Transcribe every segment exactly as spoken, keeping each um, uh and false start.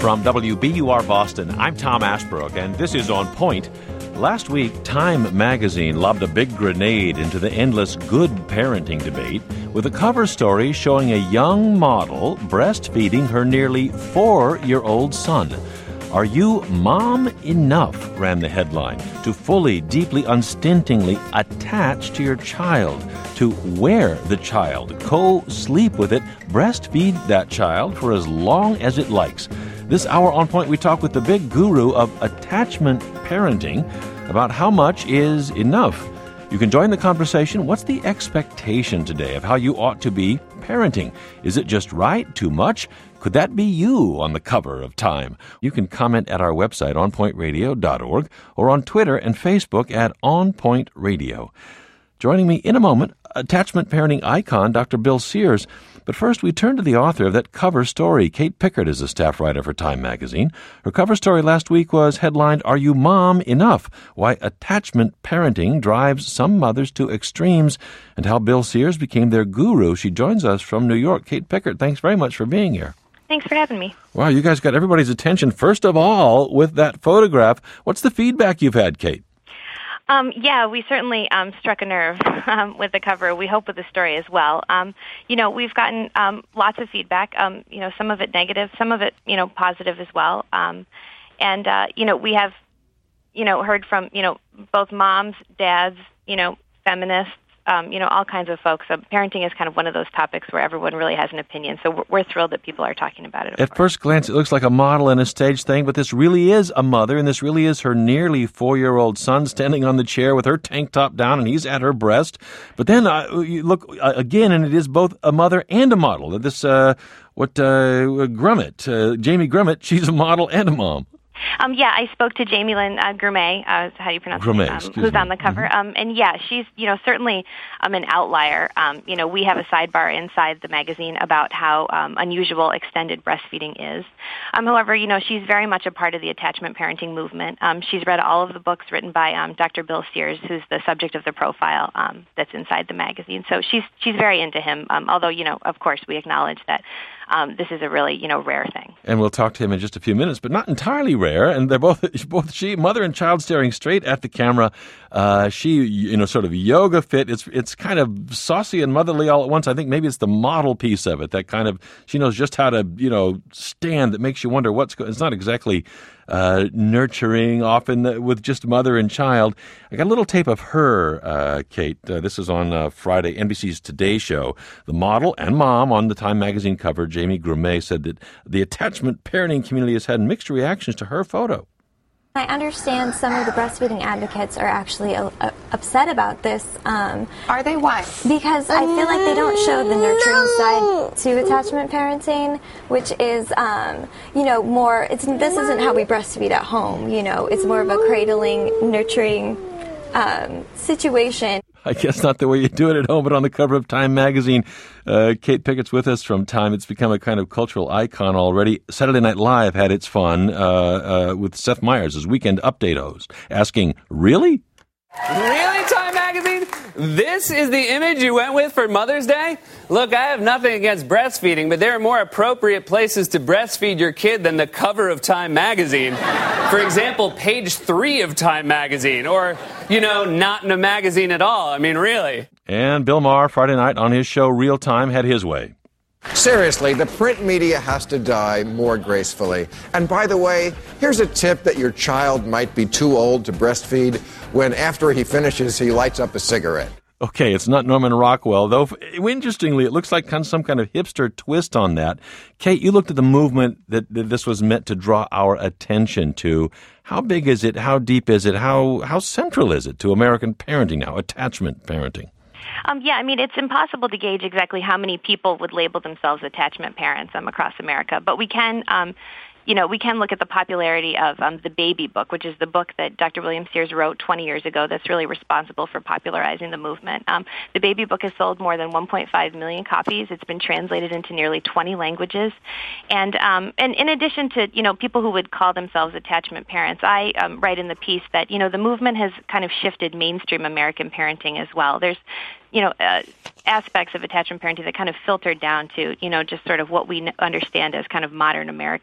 From W B U R Boston, I'm Tom Ashbrook, and this is On Point. Last week, Time magazine lobbed a big grenade into the endless good parenting debate with a cover story showing a young model breastfeeding her nearly four-year-old son. Are you mom enough, ran the headline, to fully, deeply, unstintingly attach to your child, to wear the child, co-sleep with it, breastfeed that child for as long as it likes? This hour on Point, we talk with the big guru of attachment parenting about how much is enough. You can join the conversation. What's the expectation today of how you ought to be parenting? Is it just right? Too much? Could that be you on the cover of Time? You can comment at our website, on point radio dot org, or on Twitter and Facebook at On Point Radio. Joining me in a moment, attachment parenting icon, Doctor Bill Sears. But first, we turn to the author of that cover story. Kate Pickard is a staff writer for Time magazine. Her cover story last week was headlined, Are You Mom Enough? Why Attachment Parenting Drives Some Mothers to Extremes, and how Bill Sears became their guru. She joins us from New York. Kate Pickard, thanks very much for being here. Thanks for having me. Wow, you guys got everybody's attention, first of all, with that photograph. What's the feedback you've had, Kate? Um, yeah, we certainly um, struck a nerve um, with the cover. We hope with the story as well. Um, you know, we've gotten um, lots of feedback, um, you know, some of it negative, some of it, you know, positive as well. Um, and, uh, you know, we have, you know, heard from, you know, both moms, dads, you know, feminists, Um, you know, all kinds of folks. So parenting is kind of one of those topics where everyone really has an opinion. So we're, we're thrilled that people are talking about it. At course. First glance, it looks like a model and a stage thing, but this really is a mother, and this really is her nearly four-year-old son standing on the chair with her tank top down, and he's at her breast. But then uh, you look uh, again, and it is both a mother and a model. This, uh, what, uh, Grummett, uh, Jamie Grummett, she's a model and a mom. Um, yeah, I spoke to Jamie Lynn uh, Grumet, uh, how do you pronounce Grumet, it? Um, who's me. on the cover. Mm-hmm. Um, and yeah, she's, you know, certainly um, an outlier. Um, you know, we have a sidebar inside the magazine about how um, unusual extended breastfeeding is. Um, however, you know, she's very much a part of the attachment parenting movement. Um, she's read all of the books written by um, Doctor Bill Sears, who's the subject of the profile um, that's inside the magazine. So she's she's very into him, um, although, you know, of course, we acknowledge that Um, this is a really, you know, rare thing. And we'll talk to him in just a few minutes, but not entirely rare. And they're both, both she, mother and child, staring straight at the camera. Uh, she, you know, sort of yoga fit. It's it's kind of saucy and motherly all at once. I think maybe it's the model piece of it that kind of, she knows just how to, you know, stand that makes you wonder what's going. It's not exactly uh, nurturing, often with just mother and child. I got a little tape of her, uh, Kate. Uh, this is on uh, Friday, N B C's Today Show. The model and mom on the Time magazine cover, Jamie Grumet, said that the attachment parenting community has had mixed reactions to her photo. I understand some of the breastfeeding advocates are actually uh, uh, upset about this. Um, are they? Why? Because I feel like they don't show the nurturing side to attachment parenting, which is, um, you know, more, it's, this isn't how we breastfeed at home, you know, it's more of a cradling, nurturing um, situation. I guess not the way you do it at home, but on the cover of Time magazine, uh, Kate Pickett's with us from Time. It's become a kind of cultural icon already. Saturday Night Live had its fun uh, uh, with Seth Meyers as weekend update host, asking, really? Really, Time magazine? This is the image you went with for Mother's Day? Look, I have nothing against breastfeeding, but there are more appropriate places to breastfeed your kid than the cover of Time magazine. For example, page three of Time magazine, or, you know, not in a magazine at all. I mean, really. And Bill Maher, Friday night on his show Real Time, had his way. Seriously, the print media has to die more gracefully. And by the way, here's a tip that your child might be too old to breastfeed when after he finishes, he lights up a cigarette. Okay, it's not Norman Rockwell, though. Interestingly, it looks like some kind of hipster twist on that. Kate, you looked at the movement that, that this was meant to draw our attention to. How big is it? How deep is it? How how central is it to American parenting now, attachment parenting? Um, yeah, I mean, it's impossible to gauge exactly how many people would label themselves attachment parents um, across America, but we can, um, you know, we can look at the popularity of um, the Baby Book, which is the book that Doctor William Sears wrote twenty years ago that's really responsible for popularizing the movement. Um, the Baby Book has sold more than one point five million copies. It's been translated into nearly twenty languages. And um, and in addition to, you know, people who would call themselves attachment parents, I um, write in the piece that, you know, the movement has kind of shifted mainstream American parenting as well. There's you know, uh, aspects of attachment parenting that kind of filtered down to, you know, just sort of what we understand as kind of modern American parenting.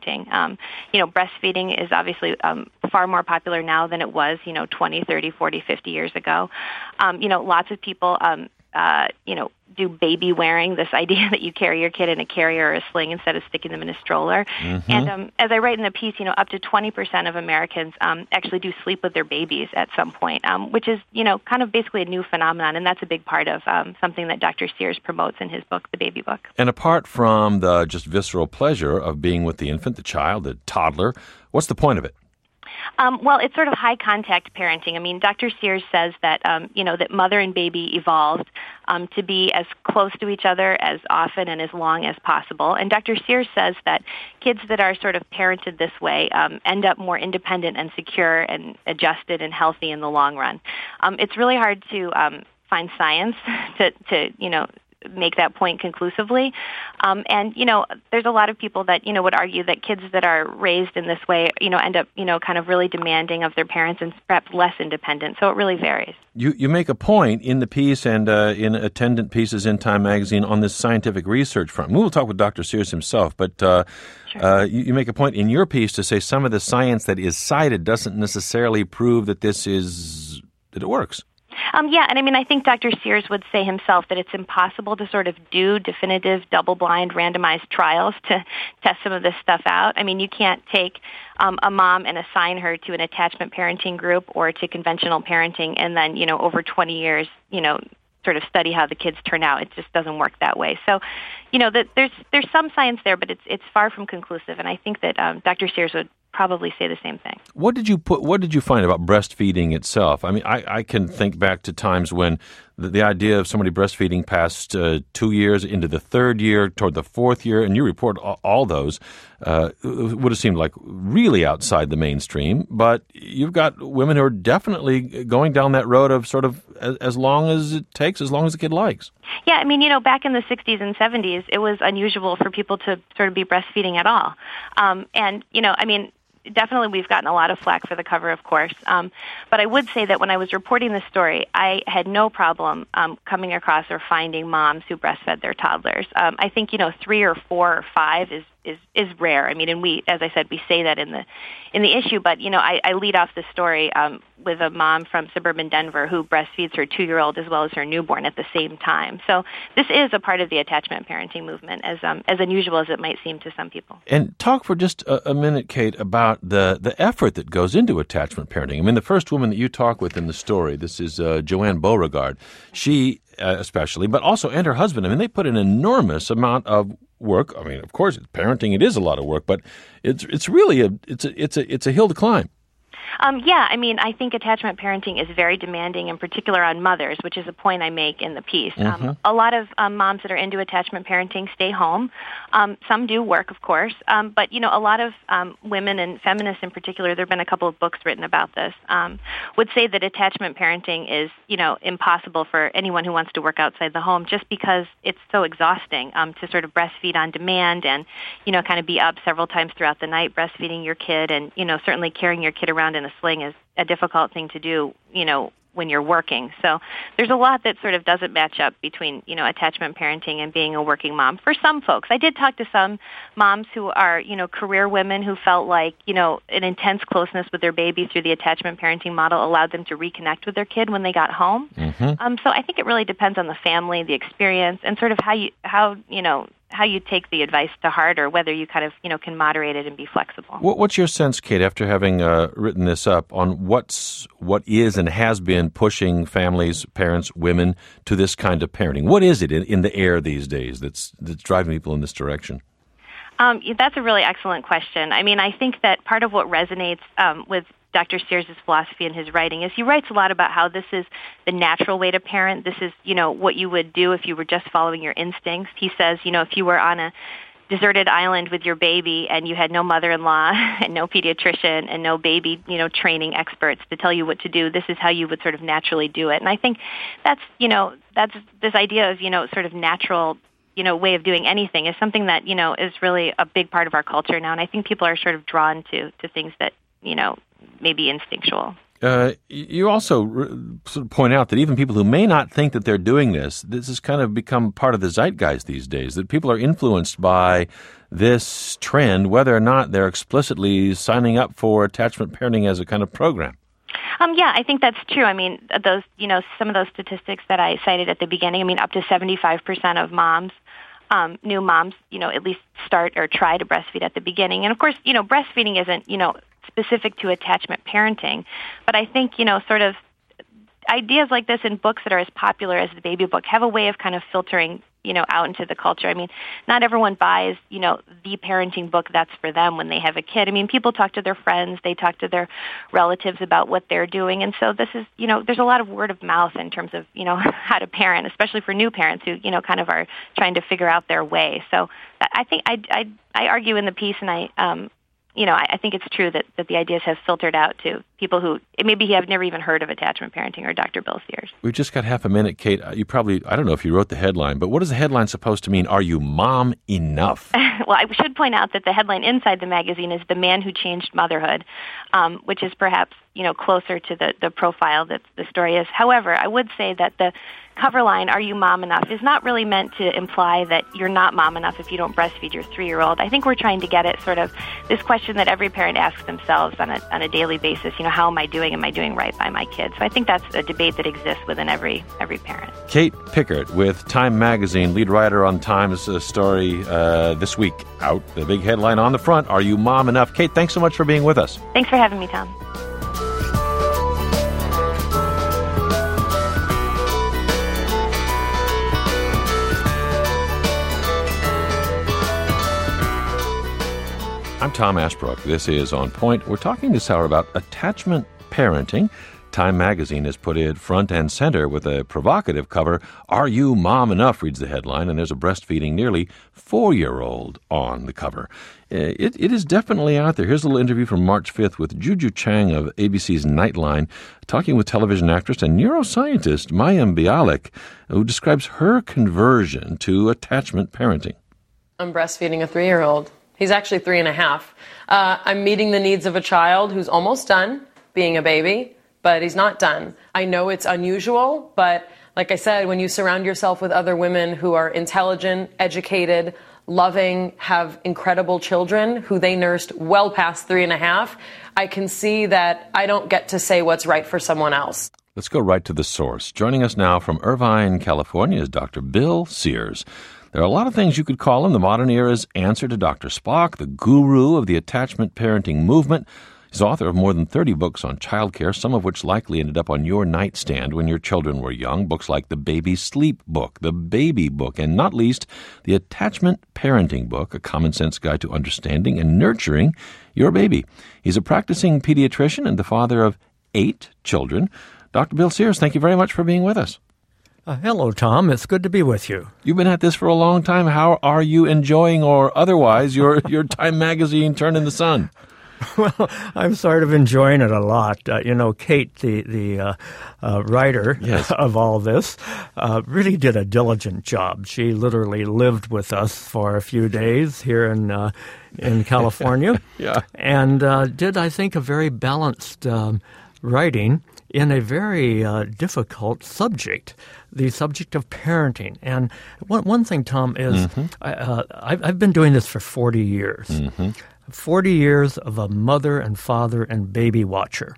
parenting. Um, you know, breastfeeding is obviously um, far more popular now than it was, you know, twenty, thirty, forty, fifty years ago. Um, you know, lots of people, um, uh, you know, do baby wearing, this idea that you carry your kid in a carrier or a sling instead of sticking them in a stroller. Mm-hmm. And um, as I write in the piece, you know, up to twenty percent of Americans um, actually do sleep with their babies at some point, um, which is, you know, kind of basically a new phenomenon, and that's a big part of um, something that Doctor Sears promotes in his book, The Baby Book. And apart from the just visceral pleasure of being with the infant, the child, the toddler, what's the point of it? Um, well, it's sort of high-contact parenting. I mean, Doctor Sears says that, um, you know, that mother and baby evolved um, to be as close to each other as often and as long as possible. And Doctor Sears says that kids that are sort of parented this way um, end up more independent and secure and adjusted and healthy in the long run. Um, it's really hard to um, find science to, to, you know, make that point conclusively. Um, and, you know, there's a lot of people that, you know, would argue that kids that are raised in this way, you know, end up, you know, kind of really demanding of their parents and perhaps less independent. So it really varies. You you make a point in the piece and uh, in attendant pieces in Time Magazine on this scientific research front. We'll talk with Doctor Sears himself, but uh, sure. uh, you, you make a point in your piece to say some of the science that is cited doesn't necessarily prove that this is, that it works. Um, yeah, and I mean, I think Doctor Sears would say himself that it's impossible to sort of do definitive, double-blind, randomized trials to test some of this stuff out. I mean, you can't take um, a mom and assign her to an attachment parenting group or to conventional parenting and then, you know, over twenty years, you know, sort of study how the kids turn out. It just doesn't work that way. So, you know, that there's there's some science there, but it's it's far from conclusive. And I think that um, Doctor Sears would probably say the same thing. What did you put? What did you find about breastfeeding itself? I mean, I, I can think back to times when the, the idea of somebody breastfeeding past uh, two years into the third year, toward the fourth year, and you report all, all those, uh, would have seemed like really outside the mainstream. But you've got women who are definitely going down that road of sort of as, as long as it takes, as long as the kid likes. Yeah, I mean, you know, back in the sixties and seventies, it was unusual for people to sort of be breastfeeding at all. Um, and, you know, I mean, definitely we've gotten a lot of flack for the cover, of course. Um, but I would say that when I was reporting this story, I had no problem um, coming across or finding moms who breastfed their toddlers. Um, I think, you know, three or four or five is is is rare. I mean, and we, as I said, we say that in the in the issue. But, you know, I, I lead off the story um, with a mom from suburban Denver who breastfeeds her two-year-old as well as her newborn at the same time. So this is a part of the attachment parenting movement, as um, as unusual as it might seem to some people. And talk for just a, a minute, Kate, about the, the effort that goes into attachment parenting. I mean, the first woman that you talk with in the story, this is uh, Joanne Beauregard. She uh, especially, but also, and her husband, I mean, they put an enormous amount of work. I mean, of course, parenting, it is a lot of work, but it's it's really a it's a it's a it's a hill to climb. Um, yeah, I mean, I think attachment parenting is very demanding, in particular on mothers, which is a point I make in the piece. Mm-hmm. Um, a lot of um, moms that are into attachment parenting stay home. Um, some do work, of course, um, but, you know, a lot of um, women and feminists in particular, there have been a couple of books written about this, um, would say that attachment parenting is, you know, impossible for anyone who wants to work outside the home just because it's so exhausting um, to sort of breastfeed on demand and, you know, kind of be up several times throughout the night breastfeeding your kid and, you know, certainly carrying your kid around in a sling is a difficult thing to do, you know, when you're working. So there's a lot that sort of doesn't match up between, you know, attachment parenting and being a working mom for some folks. I did talk to some moms who are, you know, career women who felt like, you know, an intense closeness with their baby through the attachment parenting model allowed them to reconnect with their kid when they got home. Mm-hmm. Um, so I think it really depends on the family, the experience, and sort of how you, how, you know, how you take the advice to heart or whether you kind of, you know, can moderate it and be flexible. What's your sense, Kate, after having uh, written this up, on what's what is and has been pushing families, parents, women to this kind of parenting? What is it in, in the air these days that's that's driving people in this direction? Um, that's a really excellent question. I mean, I think that part of what resonates um, with Doctor Sears' philosophy in his writing is he writes a lot about how this is the natural way to parent. This is, you know, what you would do if you were just following your instincts. He says, you know, if you were on a deserted island with your baby and you had no mother-in-law and no pediatrician and no baby, you know, training experts to tell you what to do, this is how you would sort of naturally do it. And I think that's, you know, that's this idea of, you know, sort of natural, you know, way of doing anything is something that, you know, is really a big part of our culture now. And I think people are sort of drawn to, to things that, you know, maybe instinctual. Uh, you also r- sort of point out that even people who may not think that they're doing this, this has kind of become part of the zeitgeist these days, that people are influenced by this trend, whether or not they're explicitly signing up for attachment parenting as a kind of program. Um, yeah, I think that's true. I mean, those, you know, some of those statistics that I cited at the beginning, I mean, up to seventy-five percent of moms, um, new moms, you know, at least start or try to breastfeed at the beginning. And of course, you know, breastfeeding isn't, you know, specific to attachment parenting, but I think, you know, sort of ideas like this in books that are as popular as the baby book have a way of kind of filtering, you know, out into the culture. I mean, not everyone buys, you know, the parenting book that's for them when they have a kid. I mean, people talk to their friends, they talk to their relatives about what they're doing. And so this is, you know, there's a lot of word of mouth in terms of, you know, how to parent, especially for new parents who, you know, kind of are trying to figure out their way. So I think I, I, I argue in the piece, and I, um, you know, I, I think it's true that, that the ideas have filtered out to people who maybe have never even heard of attachment parenting or Doctor Bill Sears. We've just got half a minute, Kate. You probably, I don't know if you wrote the headline, but what is the headline supposed to mean? Are you mom enough? Well, I should point out that the headline inside the magazine is The Man Who Changed Motherhood, um, which is perhaps, you know, closer to the, the profile that the story is. However, I would say that the cover line, "Are you mom enough?" is not really meant to imply that you're not mom enough if you don't breastfeed your three-year-old. I think we're trying to get at sort of this question that every parent asks themselves on a on a daily basis. You know, how am I doing? Am I doing right by my kids? So I think that's a debate that exists within every every parent. Kate Pickert with Time Magazine, lead writer on Time's uh, story uh, this week out. The big headline on the front, "Are you mom enough?" Kate, thanks so much for being with us. Thanks for having me, Tom. I'm Tom Ashbrook. This is On Point. We're talking this hour about attachment parenting. Time Magazine has put it front and center with a provocative cover. "Are you mom enough?" reads the headline, and there's a breastfeeding nearly four-year-old on the cover. It, it is definitely out there. Here's a little interview from March fifth with Juju Chang of A B C's Nightline, talking with television actress and neuroscientist Mayim Bialik, who describes her conversion to attachment parenting. I'm breastfeeding a three-year-old. He's actually three and a half. Uh, I'm meeting the needs of a child who's almost done being a baby, but he's not done. I know it's unusual, but like I said, when you surround yourself with other women who are intelligent, educated, loving, have incredible children who they nursed well past three and a half, I can see that I don't get to say what's right for someone else. Let's go right to the source. Joining us now from Irvine, California is Doctor Bill Sears. There are a lot of things you could call him the modern era's answer to Doctor Spock, the guru of the attachment parenting movement. He's author of more than thirty books on childcare, some of which likely ended up on your nightstand when your children were young. Books like the Baby Sleep Book, the Baby Book, and not least, the Attachment Parenting Book, a common-sense guide to understanding and nurturing your baby. He's a practicing pediatrician and the father of eight children. Doctor Bill Sears, thank you very much for being with us. Uh, hello, Tom. It's good to be with you. You've been at this for a long time. How are you enjoying, or otherwise, your, your Time Magazine turn in the sun? Well, I'm sort of enjoying it a lot. Uh, you know, Kate, the the uh, uh, writer yes. of all this, uh, really did a diligent job. She literally lived with us for a few days here in uh, in California, yeah, and uh, did, I think, a very balanced um, writing in a very uh, difficult subject, the subject of parenting. And one one thing, Tom, is mm-hmm. I, uh, I've, I've been doing this for forty years. Mm-hmm. forty years of a mother and father and baby watcher.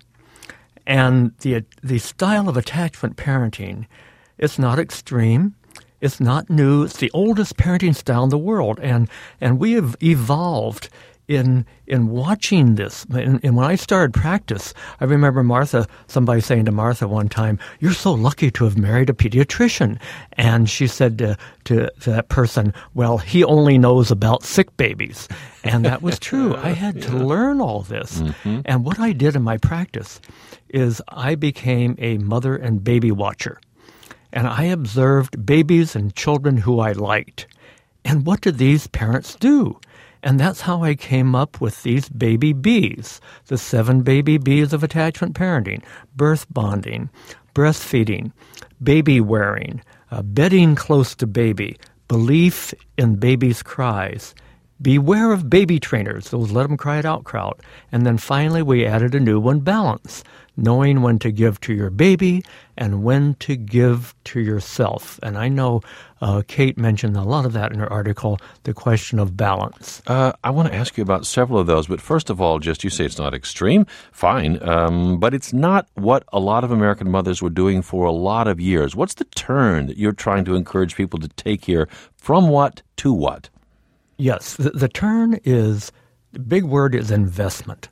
And the the style of attachment parenting, it's not extreme. It's not new. It's the oldest parenting style in the world. And and we have evolved in in watching this. And, and when I started practice, I remember Martha, somebody saying to Martha one time, "You're so lucky to have married a pediatrician." And she said to, to, to that person, "Well, he only knows about sick babies." And that was true. I had yeah. to learn all this. Mm-hmm. And what I did in my practice is I became a mother and baby watcher. And I observed babies and children who I liked. And what did these parents do? And that's how I came up with these baby B's, the seven baby B's of attachment parenting: birth bonding, breastfeeding, baby wearing, uh, bedding close to baby, belief in baby's cries, beware of baby trainers, those let them cry it out crowd. And then finally we added a new one, balance, knowing when to give to your baby and when to give to yourself. And I know uh, Kate mentioned a lot of that in her article, the question of balance. Uh, I want to ask you about several of those, but first of all, just you say it's not extreme, fine, um, but it's not what a lot of American mothers were doing for a lot of years. What's the turn that you're trying to encourage people to take here? From what to what? Yes, the, the turn is, the big word is investment.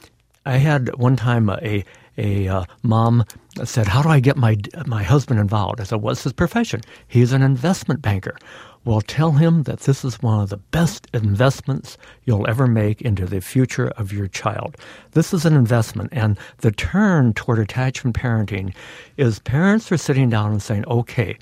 I had one time a a uh, mom said, how do I get my my husband involved? I said, what's his profession? He's an investment banker. Well, tell him that this is one of the best investments you'll ever make into the future of your child. This is an investment. And the turn toward attachment parenting is parents are sitting down and saying, okay,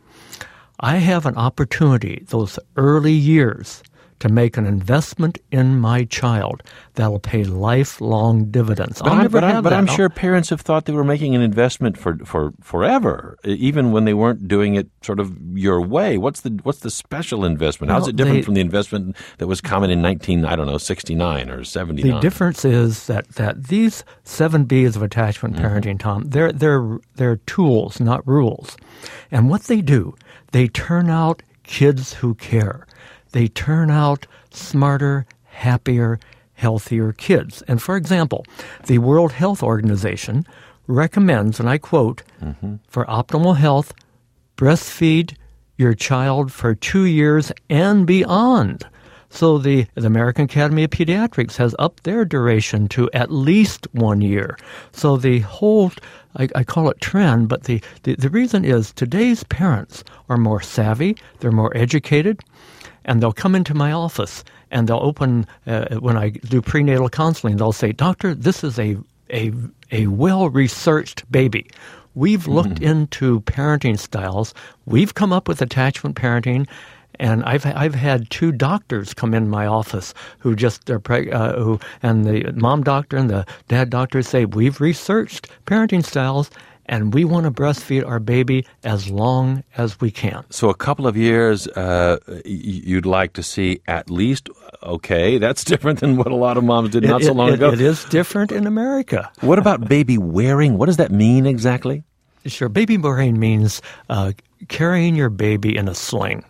I have an opportunity those early years to make an investment in my child that'll pay lifelong dividends. But, I'll I'm, never but, have I'm, but that. I'm sure parents have thought they were making an investment for, for forever, even when they weren't doing it sort of your way. What's the what's the special investment? How's Well, it different they, from the investment that was common in nineteen I don't know sixty-nine or seventy-nine? The difference is that, that these seven B's of attachment parenting, mm-hmm. Tom, they're they're they're tools, not rules. And what they do, they turn out kids who care. They turn out smarter, happier, healthier kids. And for example, the World Health Organization recommends, and I quote, mm-hmm. for optimal health, breastfeed your child for two years and beyond. So the, the American Academy of Pediatrics has upped their duration to at least one year. So the whole, I, I call it trend, but the, the, the reason is today's parents are more savvy, they're more educated, and they'll come into my office and they'll open, uh, when I do prenatal counseling, they'll say, doctor, this is a, a, a well-researched baby. We've looked mm-hmm. into parenting styles. We've come up with attachment parenting. And I've I've had two doctors come in my office who just are preg- uh, who and the mom doctor and the dad doctor say we've researched parenting styles and we want to breastfeed our baby as long as we can. So a couple of years uh, you'd like to see at least. Okay, that's different than what a lot of moms did not it, so long it, ago. It is different in America. What about baby wearing? What does that mean exactly? Sure, baby wearing means uh, carrying your baby in a sling.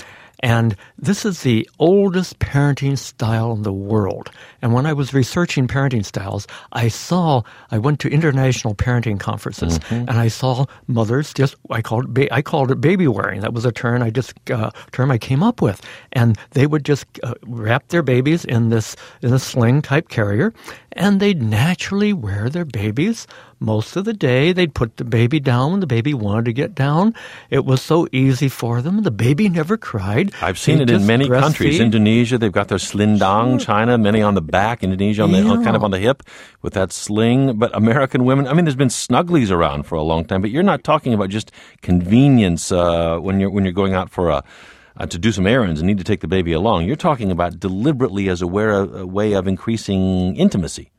And this is the oldest parenting style in the world. And when I was researching parenting styles, I saw, I went to international parenting conferences, mm-hmm. and I saw mothers just, I called it, ba- I called it baby wearing. That was a term I just, uh, term I came up with. And they would just uh, wrap their babies in this, in a sling type carrier, and they'd naturally wear their babies most of the day. They'd put the baby down when the baby wanted to get down. It was so easy for them. The baby never cried. I've seen They'd it in many breastfeed. countries. Indonesia, they've got their slindang. Sure. China, many on the back. Indonesia, on the, yeah. kind of on the hip with that sling. But American women, I mean, there's been snugglies around for a long time. But you're not talking about just convenience uh, when you're when you're going out for a Uh, to do some errands and need to take the baby along. You're talking about deliberately as a, way of, a way of increasing intimacy.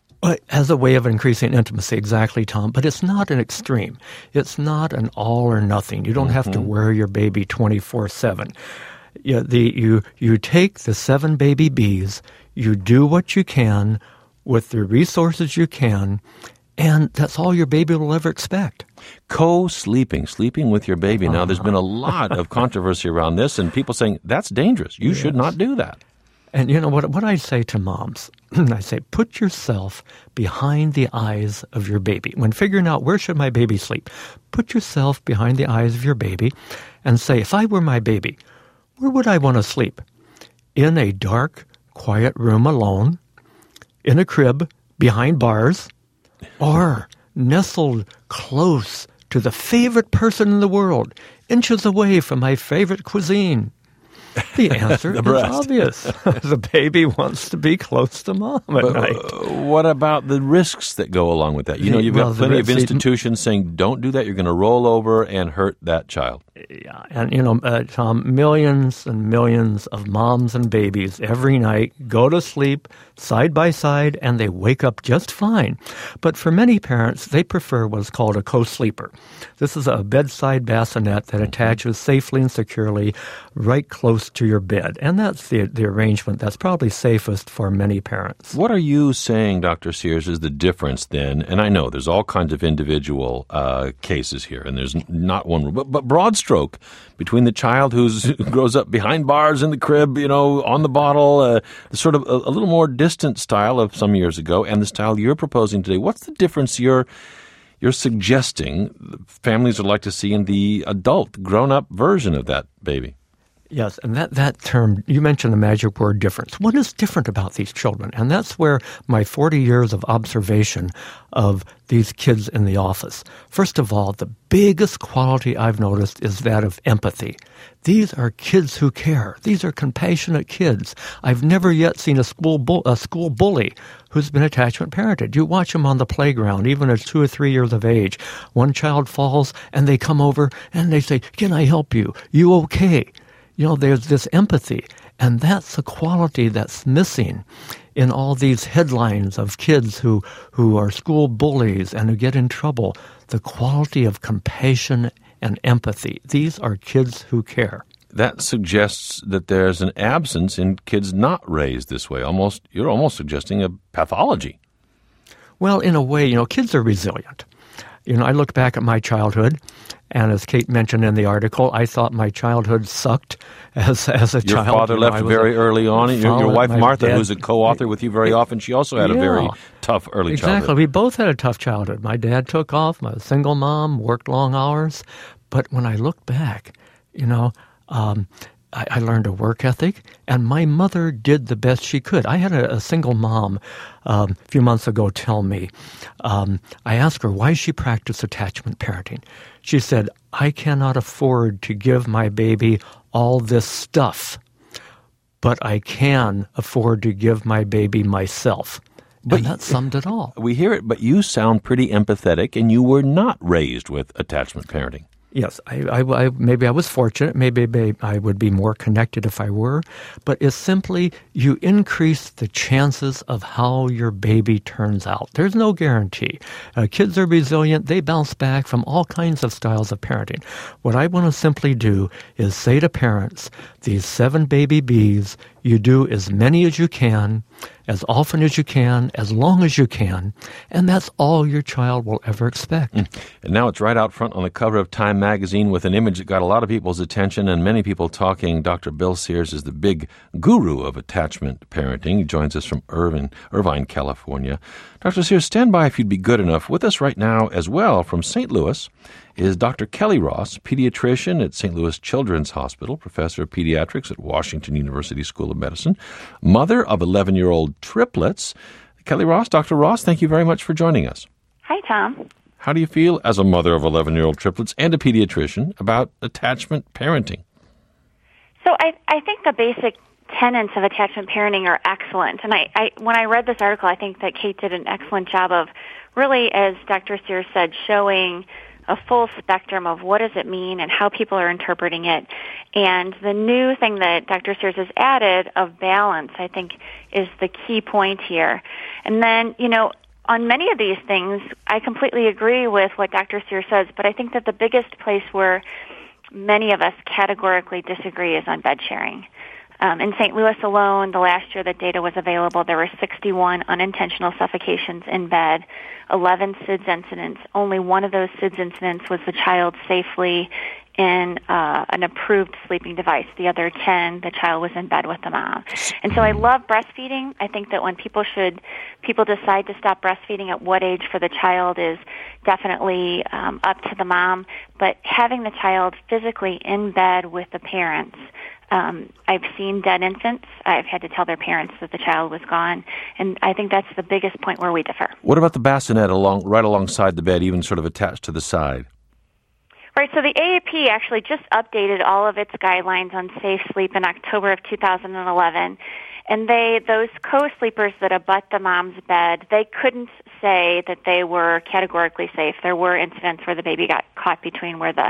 As a way of increasing intimacy, exactly, Tom. But it's not an extreme. It's not an all or nothing. You don't mm-hmm. have to wear your baby twenty-four seven. You, the, you, you take the seven baby B's, you do what you can with the resources you can, and that's all your baby will ever expect. Co-sleeping, sleeping with your baby. Now, there's been a lot of controversy around this, and people saying, that's dangerous. You yes. should not do that. And you know what, what I say to moms, I say, put yourself behind the eyes of your baby. When figuring out where should my baby sleep, put yourself behind the eyes of your baby and say, if I were my baby, where would I want to sleep? In a dark, quiet room alone, in a crib, behind bars, or nestled close to the favorite person in the world, inches away from my favorite cuisine? The answer the is breast. obvious. The baby wants to be close to mom at but, night. Uh, what about the risks that go along with that? You know, you've well, got plenty of risks, institutions saying, don't do that. You're going to roll over and hurt that child. Yeah, and you know, uh, Tom, millions and millions of moms and babies every night go to sleep side by side, and they wake up just fine. But for many parents, they prefer what's called a co-sleeper. This is a bedside bassinet that attaches safely and securely right close to your bed, and that's the the arrangement that's probably safest for many parents. What are you saying, Doctor Sears, is the difference then? And I know there's all kinds of individual uh, cases here, and there's not one rule, but, but broad stroke between the child who's, who grows up behind bars in the crib, you know, on the bottle, uh, the sort of a, a little more distant style of some years ago, and the style you're proposing today. What's the difference you're you're suggesting families would like to see in the adult, grown-up version of that baby? Yes, and that, that term, you mentioned the magic word difference. What is different about these children? And that's where my forty years of observation of these kids in the office. First of all, the biggest quality I've noticed is that of empathy. These are kids who care. These are compassionate kids. I've never yet seen a school bu- a school bully who's been attachment parented. You watch them on the playground, even at two or three years of age. One child falls, and they come over, and they say, "Can I help you? You okay?" You know, there's this empathy, and that's a quality that's missing in all these headlines of kids who, who are school bullies and who get in trouble. The quality of compassion and empathy. These are kids who care. That suggests that there's an absence in kids not raised this way. Almost, you're almost suggesting a pathology. Well, in a way, you know, kids are resilient. You know, I look back at my childhood, and as Kate mentioned in the article, I thought my childhood sucked as as a your child. Your father you know, left very early on. Your, your wife, Martha, dad, who's a co-author with you very often, she also had yeah, a very tough early exactly. childhood. Exactly. We both had a tough childhood. My dad took off. I was a single mom, worked long hours. But when I look back, you know, um, I, I learned a work ethic, and my mother did the best she could. I had a, a single mom um, a few months ago tell me, um, I asked her why she practiced attachment parenting. She said, "I cannot afford to give my baby all this stuff, but I can afford to give my baby myself." But and that summed it all. We hear it, but you sound pretty empathetic, and you were not raised with attachment parenting. Yes, I, I, I, maybe I was fortunate. Maybe, maybe I would be more connected if I were. But it's simply you increase the chances of how your baby turns out. There's no guarantee. Uh, kids are resilient. They bounce back from all kinds of styles of parenting. What I want to simply do is say to parents, these seven baby Bs, you do as many as you can, as often as you can, as long as you can, and that's all your child will ever expect. Mm. And now it's right out front on the cover of Time magazine with an image that got a lot of people's attention and many people talking. Doctor Bill Sears is the big guru of attachment parenting. He joins us from Irvine, Irvine, California. Doctor Sears, stand by if you'd be good enough. With us right now as well from Saint Louis is Doctor Kelly Ross, pediatrician at Saint Louis Children's Hospital, professor of pediatrics at Washington University School of Medicine, mother of eleven-year-old triplets. Kelly Ross, Doctor Ross, thank you very much for joining us. Hi, Tom. How do you feel as a mother of eleven-year-old triplets and a pediatrician about attachment parenting? So I, I think the basic tenets of attachment parenting are excellent. And I, I, when I read this article, I think that Kate did an excellent job of really, as Doctor Sears said, showing a full spectrum of what does it mean and how people are interpreting it. And the new thing that Doctor Sears has added of balance, I think, is the key point here. And then, you know, on many of these things, I completely agree with what Doctor Sears says, but I think that the biggest place where many of us categorically disagree is on bed sharing. Um, in Saint Louis alone, the last year that data was available, there were sixty-one unintentional suffocations in bed, eleven S I D S incidents. Only one of those S I D S incidents was the child safely in uh, an approved sleeping device. The other ten, the child was in bed with the mom. And so I love breastfeeding. I think that when people should, people decide to stop breastfeeding at what age for the child is definitely um, up to the mom. But having the child physically in bed with the parents, Um, I've seen dead infants. I've had to tell their parents that the child was gone, and I think that's the biggest point where we differ. What about the bassinet along, right alongside the bed, even sort of attached to the side? Right, so the A A P actually just updated all of its guidelines on safe sleep in October of two thousand eleven, and they those co-sleepers that abut the mom's bed, they couldn't say that they were categorically safe. There were incidents where the baby got caught between where the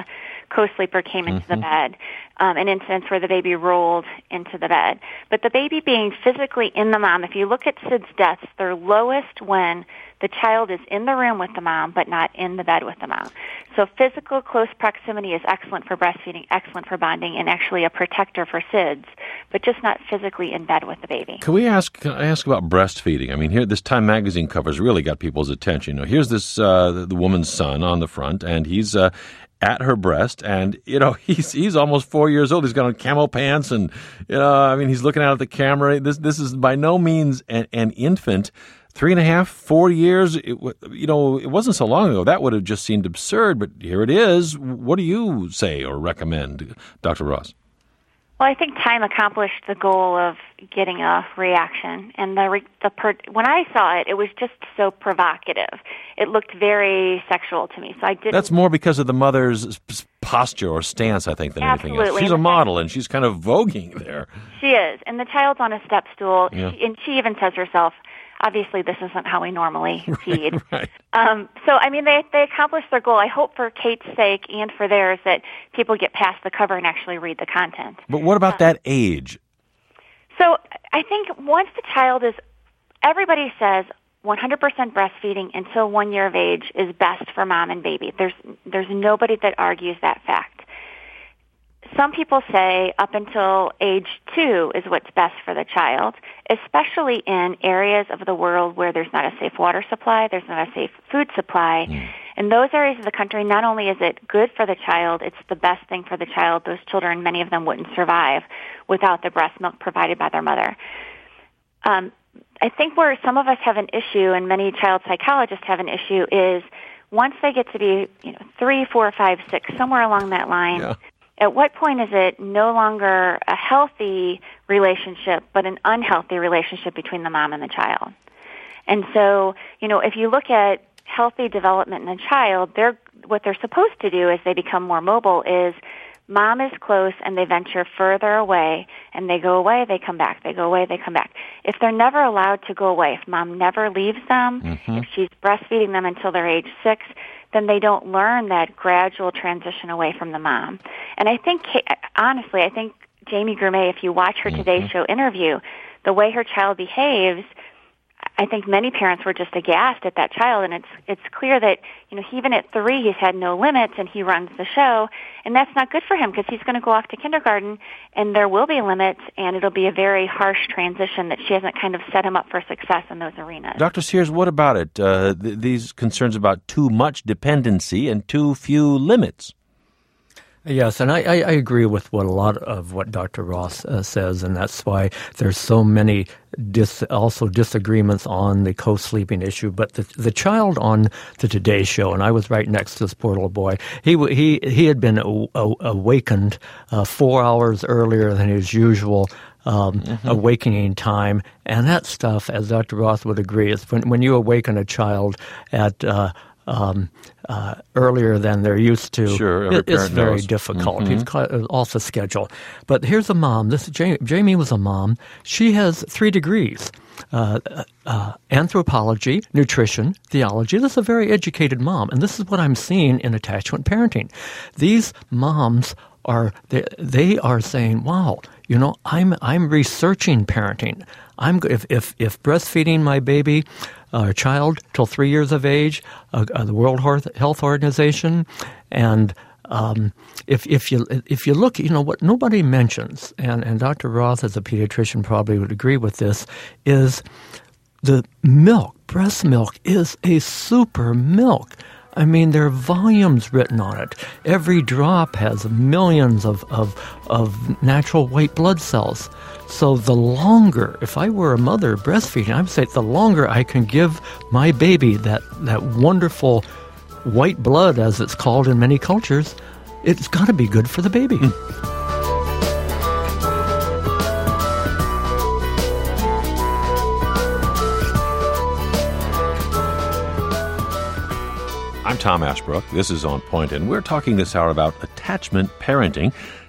co-sleeper came into Mm-hmm. the bed, um, an instance where the baby rolled into the bed. But the baby being physically in the mom, if you look at S I D S deaths, they're lowest when the child is in the room with the mom, but not in the bed with the mom. So physical close proximity is excellent for breastfeeding, excellent for bonding, and actually a protector for S I D S, but just not physically in bed with the baby. Can we ask? Can I ask about breastfeeding? I mean, here this Time magazine cover's really got people's attention. You know, here's this uh, the, the woman's son on the front, and he's uh, at her breast, and you know he's he's almost four years old. He's got on camo pants, and you know, I mean, he's looking out at the camera. This this is by no means an, an infant. Three and a half, four years, it, you know, it wasn't so long ago. That would have just seemed absurd, but here it is. What do you say or recommend, Doctor Ross? Well, I think Time accomplished the goal of getting a reaction, and the re- the per- when I saw it, it was just so provocative. It looked very sexual to me, so I didn't. That's more because of the mother's posture or stance, I think, than Absolutely. anything else. She's a model, and she's kind of voguing there. She is, and the child's on a step stool, Yeah. she, and she even says herself, obviously this isn't how we normally feed. Right. Um, so, I mean, they, they accomplished their goal. I hope for Kate's sake and for theirs that people get past the cover and actually read the content. But what about that age? So I think once the child is, everybody says one hundred percent breastfeeding until one year of age is best for mom and baby. There's, there's nobody that argues that fact. Some people say up until age two is what's best for the child, especially in areas of the world where there's not a safe water supply, there's not a safe food supply. Mm. In those areas of the country, not only is it good for the child, it's the best thing for the child. Those children, many of them wouldn't survive without the breast milk provided by their mother. Um, I think where some of us have an issue, and many child psychologists have an issue, is once they get to be, you know, three, four, five, six, somewhere along that line, yeah. At what point is it no longer a healthy relationship, but an unhealthy relationship between the mom and the child? And so, you know, if you look at healthy development in a child, they're, what they're supposed to do as they become more mobile is mom is close and they venture further away, and they go away, they come back, they go away, they come back. If they're never allowed to go away, if mom never leaves them, mm-hmm. if she's breastfeeding them until they're age six, then they don't learn that gradual transition away from the mom. And I think, honestly, I think Jamie Gourmet, if you watch her mm-hmm. Today Show interview, the way her child behaves, I think many parents were just aghast at that child, and it's it's clear that, you know, even at three, he's had no limits, and he runs the show, and that's not good for him because he's going to go off to kindergarten, and there will be limits, and it'll be a very harsh transition that she hasn't kind of set him up for success in those arenas. Doctor Sears, what about it? Uh, th- these concerns about too much dependency and too few limits. Yes, and I, I, I agree with what a lot of what Doctor Ross uh, says, and that's why there's so many dis, also disagreements on the co-sleeping issue. But the the child on the Today Show, and I was right next to this poor little boy, he he he had been a, a, awakened uh, four hours earlier than his usual Um, mm-hmm. awakening time, and that stuff, as Doctor Ross would agree, is when when you awaken a child at uh, um, uh, earlier than they're used to. Sure, it, it's very knows. difficult. Mm-hmm. It's off the schedule. But here's a mom. This Jamie, Jamie was a mom. She has three degrees: uh, uh, anthropology, nutrition, theology. This is a very educated mom, and this is what I'm seeing in attachment parenting. These moms are they, they are saying, "Wow, you know, I'm I'm researching parenting. I'm if if if breastfeeding my baby, uh, child till three years of age, uh, uh, the World Health Organization, and um, if if you if you look, you know what nobody mentions, and and Doctor Roth as a pediatrician probably would agree with this, is the milk. Breast milk is a super milk. I mean, there are volumes written on it. Every drop has millions of, of of natural white blood cells. So the longer, if I were a mother breastfeeding, I would say the longer I can give my baby that, that wonderful white blood, as it's called in many cultures, it's got to be good for the baby. Mm. I'm Tom Ashbrook. This is On Point, and we're talking this hour about attachment parenting.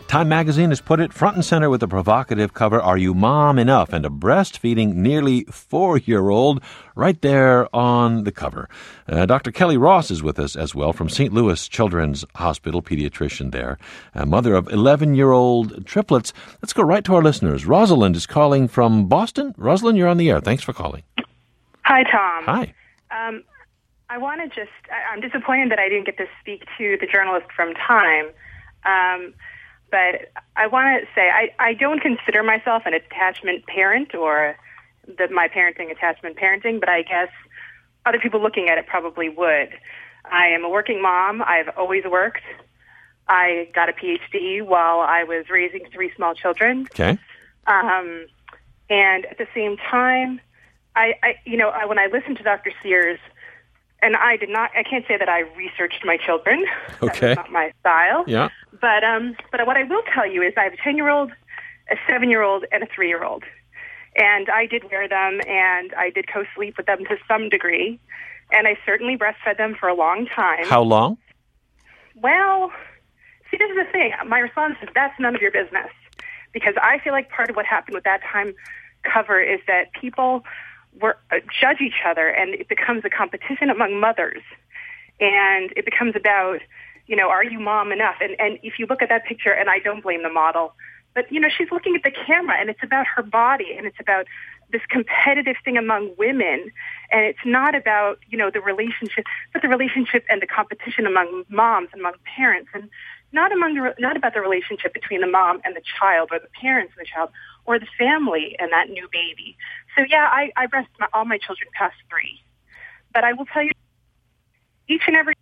Time magazine has put it front and center with a provocative cover, Are You Mom Enough? And a breastfeeding nearly four-year-old right there on the cover. Uh, Doctor Kelly Ross is with us as well from Saint Louis Children's Hospital, pediatrician there, a mother of eleven-year-old triplets. Let's go right to our listeners. Rosalind is calling from Boston. Rosalind, you're on the air. Thanks for calling. Hi, Tom. Hi. Um, I want to just, I, I'm disappointed that I didn't get to speak to the journalist from Time. Um, but I want to say I, I don't consider myself an attachment parent or the, my parenting attachment parenting, but I guess other people looking at it probably would. I am a working mom. I've always worked. I got a P H D while I was raising three small children. Okay. Um, and at the same time, I, I you know, I, when I listened to Doctor Sears, and I did not, I can't say that I researched my children. Okay. That's not my style. Yeah. But um, but what I will tell you is I have a ten-year-old, a seven-year-old, and a three-year-old. And I did wear them, and I did co-sleep with them to some degree. And I certainly breastfed them for a long time. How long? Well, see, this is the thing. My response is that's none of your business. Because I feel like part of what happened with that Time cover is that people were uh, judge each other, and it becomes a competition among mothers. And it becomes about, you know, are you mom enough? And and if you look at that picture, and I don't blame the model, but, you know, she's looking at the camera, and it's about her body, and it's about this competitive thing among women, and it's not about, you know, the relationship, but the relationship and the competition among moms, among parents, and not among the, not about the relationship between the mom and the child, or the parents and the child, or the family and that new baby. So, yeah, I, I breast my, all my children past three. But I will tell you, each and every...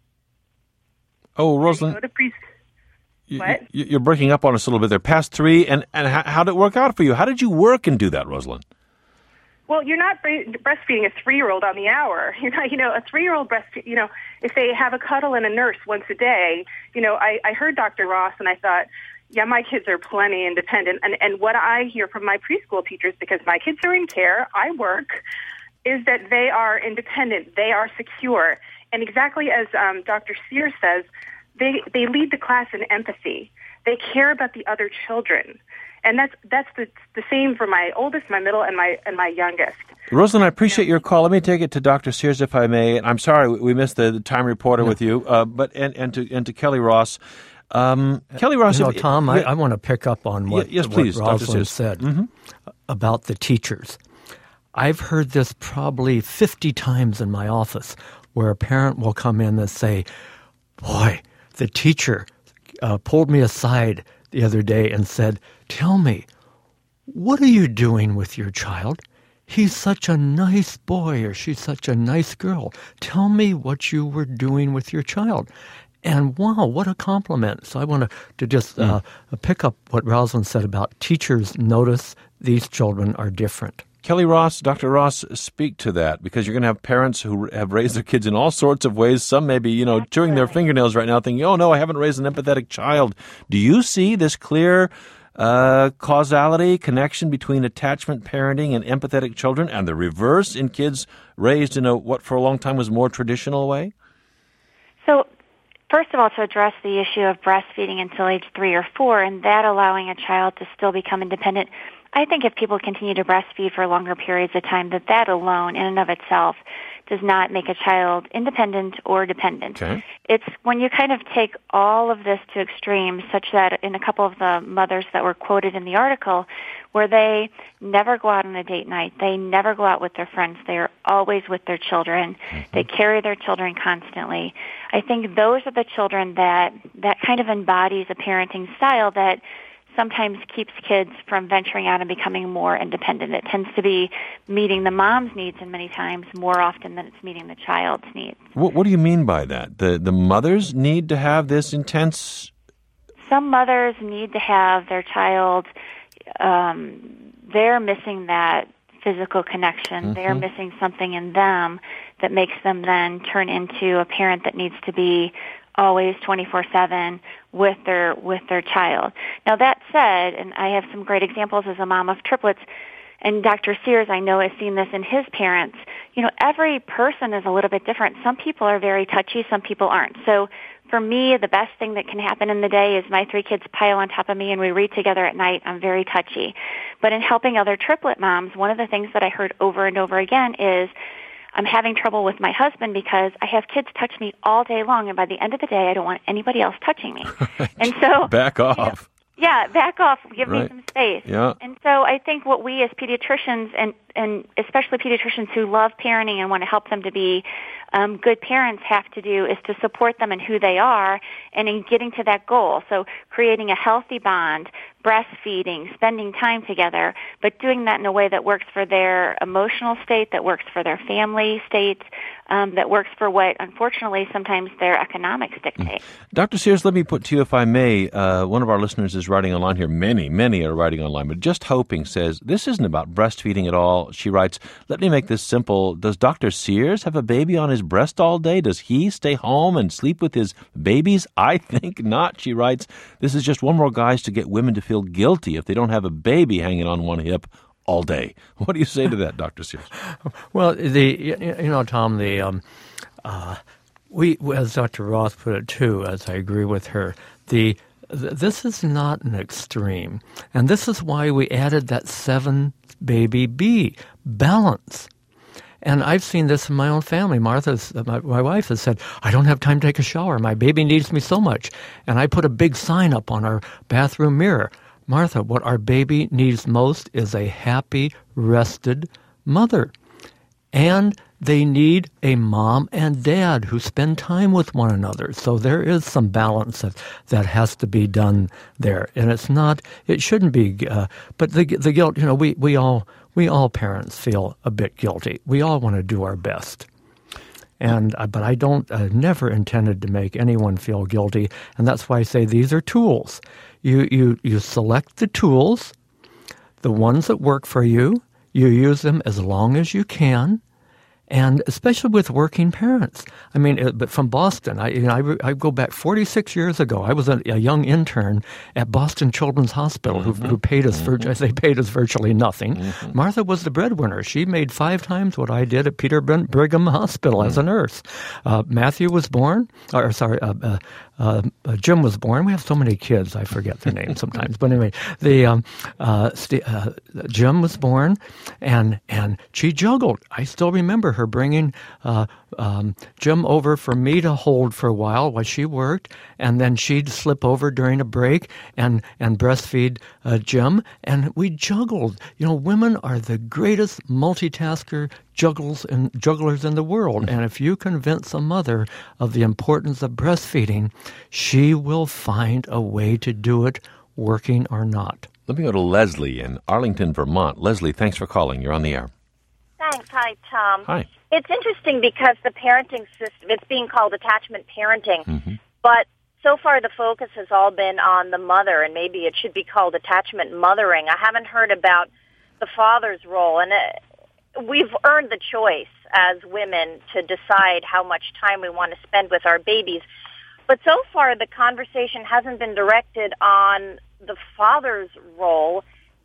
Oh, Rosalind, pre- you, what? you, you're breaking up on us a little bit there. Past three, and, and how, how did it work out for you? How did you work and do that, Rosalind? Well, you're not breastfeeding a three-year-old on the hour. You're not, you know, a three-year-old breastfeed, you know, if they have a cuddle and a nurse once a day, you know, I, I heard Doctor Ross, and I thought, yeah, my kids are plenty independent. And, and what I hear from my preschool teachers, because my kids are in care, I work, is that they are independent, they are secure. And exactly as um, Doctor Sears says, they, they lead the class in empathy. They care about the other children. And that's that's the the same for my oldest, my middle, and my and my youngest. Rosalind, I appreciate your call. Let me take it to Doctor Sears, if I may. I'm sorry we missed the, the Time reporter yeah. with you, uh, but and, and to and to Kelly Ross. Um, Kelly Ross, you know, if, Tom, yeah, I, I want to pick up on what, yes, please, what Rosalind said mm-hmm. about the teachers. I've heard this probably fifty times in my office, where a parent will come in and say, "Boy, the teacher uh, pulled me aside the other day and said, 'Tell me, what are you doing with your child? He's such a nice boy, or she's such a nice girl. Tell me what you were doing with your child.'" And wow, what a compliment. So I want to, to just uh, pick up what Rosalind said about teachers notice these children are different. Kelly Ross, Doctor Ross, speak to that, because you're going to have parents who have raised their kids in all sorts of ways. Some may be, you know, chewing their fingernails right now thinking, oh, no, I haven't raised an empathetic child. Do you see this clear uh, causality, connection between attachment parenting and empathetic children, and the reverse in kids raised in a what for a long time was more traditional way? So, first of all, to address the issue of breastfeeding until age three or four and that allowing a child to still become independent, I think if people continue to breastfeed for longer periods of time, that that alone in and of itself does not make a child independent or dependent. Okay. It's when you kind of take all of this to extremes, such that in a couple of the mothers that were quoted in the article, where they never go out on a date night, they never go out with their friends, they are always with their children, mm-hmm. they carry their children constantly. I think those are the children that, that kind of embodies a parenting style that sometimes keeps kids from venturing out and becoming more independent. It tends to be meeting the mom's needs, and many times more often than it's meeting the child's needs. What, what do you mean by that? The the mothers need to have this intense... Some mothers need to have their child, um, they're missing that physical connection. Mm-hmm. They're missing something in them that makes them then turn into a parent that needs to be always twenty-four seven with their with their child. Now that said, and I have some great examples as a mom of triplets, and Doctor Sears, I know, has seen this in his parents. You know, every person is a little bit different. Some people are very touchy, some people aren't. So For me, the best thing that can happen in the day is my three kids pile on top of me and we read together at night. I'm very touchy. But in helping other triplet moms, one of the things that I heard over and over again is, I'm having trouble with my husband because I have kids touch me all day long, and by the end of the day, I don't want anybody else touching me. And so back off. You know, yeah, back off. Give right. me some space. Yeah. And so I think what we as pediatricians, and, and especially pediatricians who love parenting and want to help them to be um, good parents, have to do is to support them in who they are and in getting to that goal. So creating a healthy bond, breastfeeding, spending time together, but doing that in a way that works for their emotional state, that works for their family state, um, that works for what, unfortunately, sometimes their economics dictate. Doctor Sears, let me put to you, if I may, uh, one of our listeners is writing online here. Many, many are writing online, but Just Hoping says, this isn't about breastfeeding at all. She writes, let me make this simple. Does Doctor Sears have a baby on his breast all day? Does he stay home and sleep with his babies? I think not, she writes. This is just one more guise to get women to feel guilty if they don't have a baby hanging on one hip all day. What do you say to that, Doctor Sears? Well, the you know, Tom, the um, uh, we as Doctor Roth put it too, as I agree with her, the this is not an extreme, and this is why we added that seven baby B balance. And I've seen this in my own family. Martha's, my, my wife has said, I don't have time to take a shower. My baby needs me so much. And I put a big sign up on our bathroom mirror. Martha, what our baby needs most is a happy, rested mother. And they need a mom and dad who spend time with one another. So there is some balance that, that has to be done there. And it's not, it shouldn't be, uh, but the the guilt, you know, we, we all we all parents feel a bit guilty. We all want to do our best. And uh, but I don't, I never intended to make anyone feel guilty. And that's why I say these are tools. You, you, you select the tools, the ones that work for you. You use them as long as you can. And especially with working parents. I mean, uh, but from Boston, I, you know, I, re- I go back forty-six years ago. I was a, a young intern at Boston Children's Hospital mm-hmm. who, who paid us, mm-hmm. vir- they paid us virtually nothing. Mm-hmm. Martha was the breadwinner. She made five times what I did at Peter Br- Brigham Hospital mm-hmm. as a nurse. Uh, Matthew was born, or sorry, uh, uh, uh, uh, Jim was born. We have so many kids, I forget their names sometimes. But anyway, the um, uh, St- uh, Jim was born, and and she juggled. I still remember her bringing uh, um, Jim over for me to hold for a while while she worked, and then she'd slip over during a break and, and breastfeed uh, Jim, and we juggled. You know, women are the greatest multitasker juggles and jugglers in the world, and if you convince a mother of the importance of breastfeeding, she will find a way to do it, working or not. Let me go to Leslie in Arlington, Vermont. Leslie, thanks for calling. You're on the air. Thanks. Hi, Tom. Hi. It's interesting because the parenting system, it's being called attachment parenting, Mm-hmm. but so far the focus has all been on the mother, and maybe it should be called attachment mothering. I haven't heard about the father's role, and uh, we've earned the choice as women to decide how much time we want to spend with our babies. But so far the conversation hasn't been directed on the father's role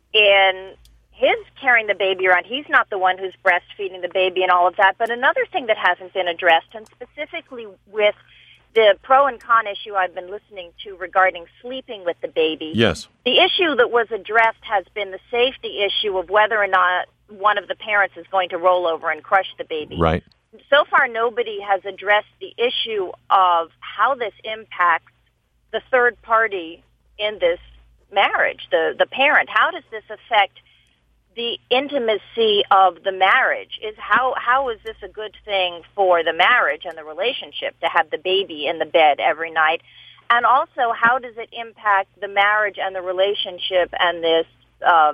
in his carrying the baby around. He's not the one who's breastfeeding the baby and all of that. But another thing that hasn't been addressed, and specifically with the pro and con issue I've been listening to regarding sleeping with the baby. Yes. The issue that was addressed has been the safety issue of whether or not one of the parents is going to roll over and crush the baby. Right. So far, nobody has addressed the issue of how this impacts the third party in this marriage, the, the parent. How does this affect the intimacy of the marriage? Is how how is this a good thing for the marriage and the relationship to have the baby in the bed every night? And also, how does it impact the marriage and the relationship and this uh,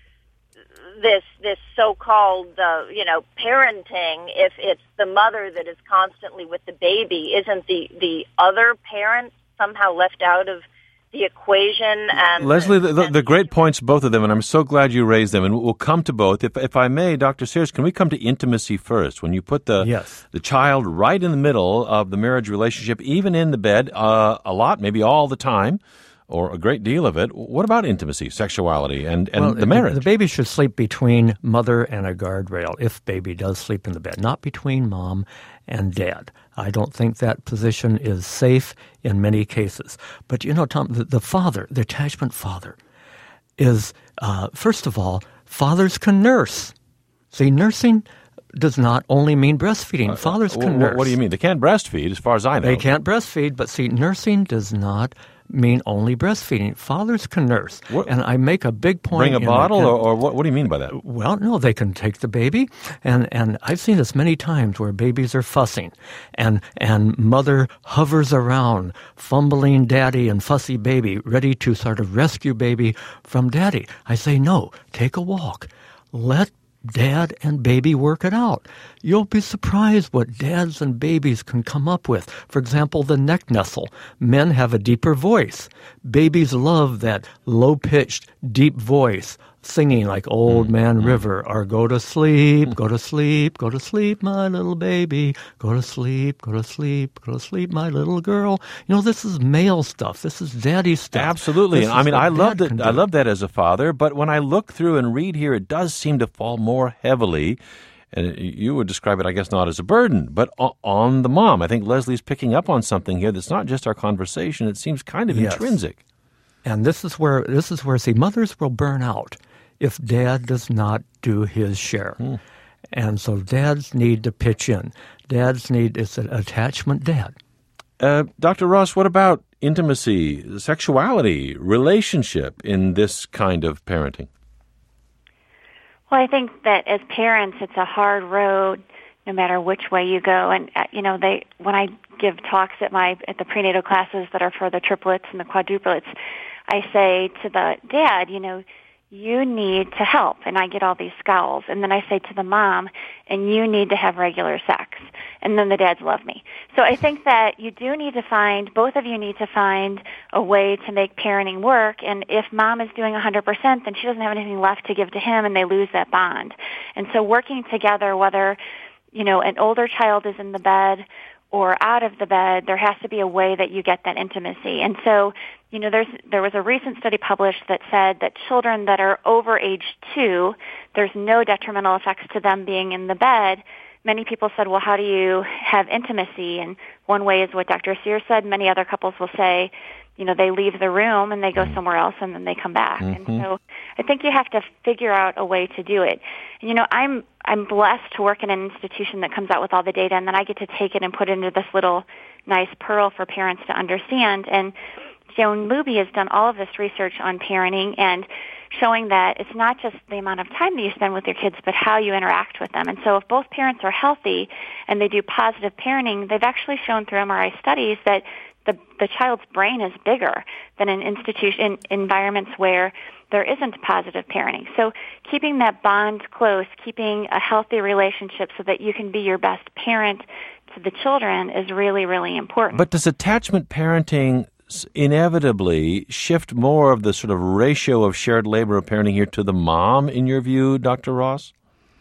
this this so-called uh, you know parenting? If it's the mother that is constantly with the baby, isn't the the other parent somehow left out of the equation? And Leslie, the, the, the great points, both of them, and I'm so glad you raised them, and we'll come to both. If if I may, Doctor Sears, can we come to intimacy first? When you put the yes. the child right in the middle of the marriage relationship, even in the bed, uh, a lot, maybe all the time, or a great deal of it. What about intimacy, sexuality, and, and well, the marriage? The, the baby should sleep between mother and a guardrail, if baby does sleep in the bed, not between mom and dad. I don't think that position is safe in many cases. But, you know, Tom, the, the father, the attachment father, is, uh, first of all, fathers can nurse. See, nursing does not only mean breastfeeding. Fathers uh, can w- nurse. What do you mean? They can't breastfeed, as far as I know. They can't breastfeed, but see, nursing does not mean only breastfeeding. Fathers can nurse. What? And I make a big point. Bring a in bottle, the, or, or what, what do you mean by that? Well, no, they can take the baby, and, and I've seen this many times where babies are fussing, and and mother hovers around, fumbling daddy and fussy baby, ready to sort of rescue baby from daddy. I say, no, take a walk. Let dad and baby work it out. You'll be surprised what dads and babies can come up with. For example, the neck nestle. Men have a deeper voice. Babies love that low-pitched, deep voice, singing like Old Man River, or go to sleep, go to sleep, go to sleep, my little baby, go to sleep, go to sleep, go to sleep, my little girl. You know, this is male stuff. This is daddy stuff. Absolutely. This I is mean, what I love dad can that. I do. love that as a father. But when I look through and read here, it does seem to fall more heavily. And you would describe it, I guess, not as a burden, but on the mom. I think Leslie's picking up on something here that's not just our conversation. It seems kind of Yes. intrinsic. And this is where this is where see mothers will burn out if dad does not do his share. Hmm. And so dads need to pitch in. Dads need it's an attachment dad. Uh, Doctor Ross, what about intimacy, sexuality, relationship in this kind of parenting? Well, I think that as parents, it's a hard road, no matter which way you go. And uh, you know, they when I give talks at my at the prenatal classes that are for the triplets and the quadruplets, I say to the dad, you know, you need to help, and I get all these scowls. And then I say to the mom, and you need to have regular sex. And then the dads love me. So I think that you do need to find, both of you need to find a way to make parenting work. And if mom is doing one hundred percent, then she doesn't have anything left to give to him, and they lose that bond. And so working together, whether, you know, an older child is in the bed or out of the bed, there has to be a way that you get that intimacy. And so, you know, there's there was a recent study published that said that children that are over age two, there's no detrimental effects to them being in the bed. Many people said, well, how do you have intimacy? And one way is what Doctor Sears said. Many other couples will say, you know, they leave the room and they go somewhere else and then they come back. Mm-hmm. And so I think you have to figure out a way to do it. And, you know, I'm I'm blessed to work in an institution that comes out with all the data, and then I get to take it and put it into this little nice pearl for parents to understand. And Joan Luby has done all of this research on parenting and showing that it's not just the amount of time that you spend with your kids, but how you interact with them. And so if both parents are healthy and they do positive parenting, they've actually shown through M R I studies that the the child's brain is bigger than in institution in environments where there isn't positive parenting. So keeping that bond close, keeping a healthy relationship so that you can be your best parent to the children is really, really important. But does attachment parenting inevitably shift more of the sort of ratio of shared labor of parenting here to the mom, in your view, Doctor Ross?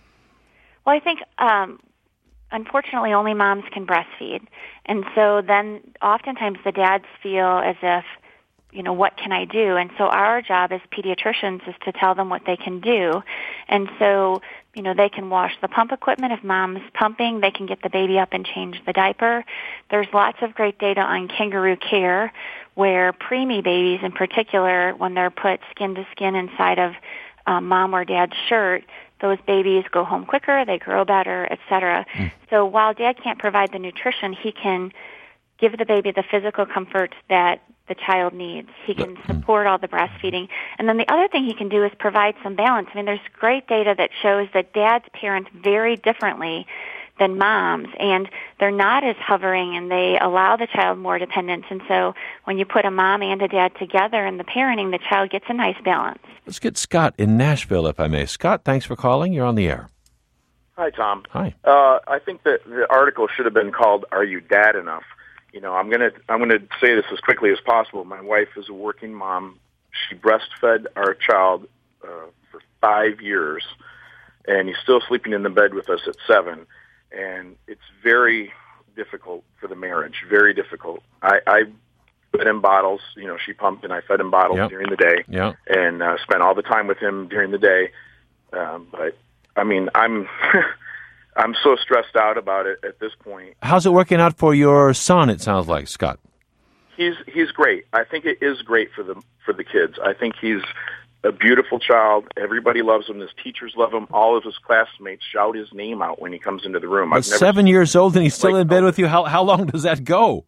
Well, I think, um, unfortunately, only moms can breastfeed. And so then oftentimes the dads feel as if, you know, what can I do? And so our job as pediatricians is to tell them what they can do. And so, you know, they can wash the pump equipment if mom's pumping. They can get the baby up and change the diaper. There's lots of great data on kangaroo care where preemie babies in particular, when they're put skin to skin inside of um, mom or dad's shirt, those babies go home quicker, they grow better, et cetera. Mm. So while dad can't provide the nutrition, he can give the baby the physical comfort that the child needs. He can support all the breastfeeding. And then the other thing he can do is provide some balance. I mean, there's great data that shows that dads parent very differently than moms, and they're not as hovering, and they allow the child more dependence. And so when you put a mom and a dad together in the parenting, the child gets a nice balance. Let's get Scott in Nashville, if I may. Scott, thanks for calling. You're on the air. Hi, Tom. Hi. Uh, I think that the article should have been called "Are You Dad Enough?" You know, I'm gonna I'm gonna say this as quickly as possible. My wife is a working mom. She breastfed our child uh, for five years, and he's still sleeping in the bed with us at seven. And it's very difficult for the marriage. Very difficult. I, I fed him bottles. You know, she pumped and I fed him bottles Yep. during the day, Yeah. and uh, spent all the time with him during the day. Um, but I mean, I'm I'm so stressed out about it at this point. How's it working out for your son, it sounds like, Scott? He's he's great. I think it is great for the for the kids. I think he's a beautiful child. Everybody loves him. His teachers love him. All of his classmates shout his name out when he comes into the room. But I've never seven seen years old and he's still like in bed with you. How how long does that go?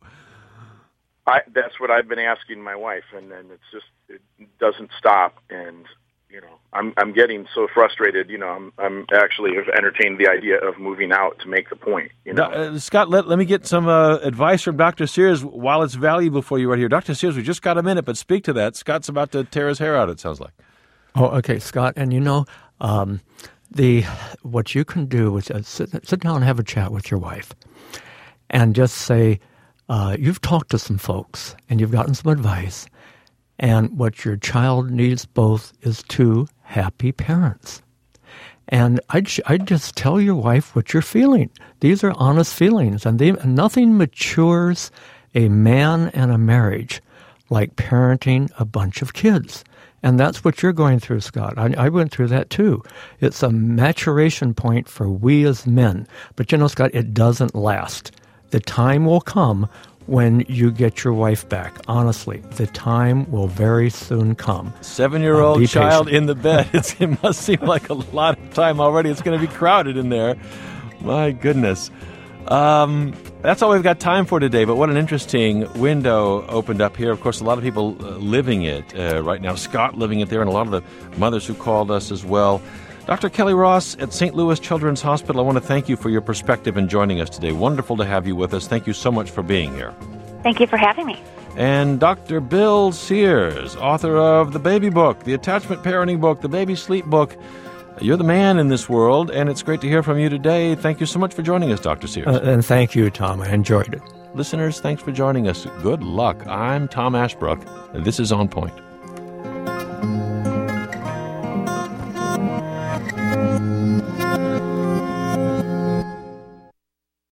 I, that's what I've been asking my wife, and then it's just it doesn't stop. And you know, I'm I'm getting so frustrated. You know, I'm I'm actually have entertained the idea of moving out to make the point. You know, Uh, Scott, let, let me get some uh, advice from Doctor Sears while it's valuable for you right here. Doctor Sears, we just got a minute, but speak to that. Scott's about to tear his hair out, it sounds like. Oh, okay, Scott. And you know, um, the what you can do is uh, sit, sit down and have a chat with your wife, and just say uh, you've talked to some folks and you've gotten some advice, and what your child needs both is two happy parents. And I'd, I'd just tell your wife what you're feeling. These are honest feelings, and they, nothing matures a man and a marriage like parenting a bunch of kids. And that's what you're going through, Scott. I, I went through that too. It's a maturation point for we as men. But you know, Scott, it doesn't last. The time will come when you get your wife back. Honestly, the time will very soon come. Seven-year-old Uh, be child patient. in the bed. It's, it must seem like a lot of time already. It's going to be crowded in there. My goodness. Um, that's all we've got time for today, but what an interesting window opened up here. Of course, a lot of people uh, living it uh, right now. Scott living it there, and a lot of the mothers who called us as well. Doctor Kelly Ross at Saint Louis Children's Hospital, I want to thank you for your perspective in joining us today. Wonderful to have you with us. Thank you so much for being here. Thank you for having me. And Doctor Bill Sears, author of The Baby Book, the Attachment Parenting Book, the Baby Sleep Book. You're the man in this world, and it's great to hear from you today. Thank you so much for joining us, Doctor Sears. Uh, and thank you, Tom. I enjoyed it. Listeners, thanks for joining us. Good luck. I'm Tom Ashbrook, and this is On Point.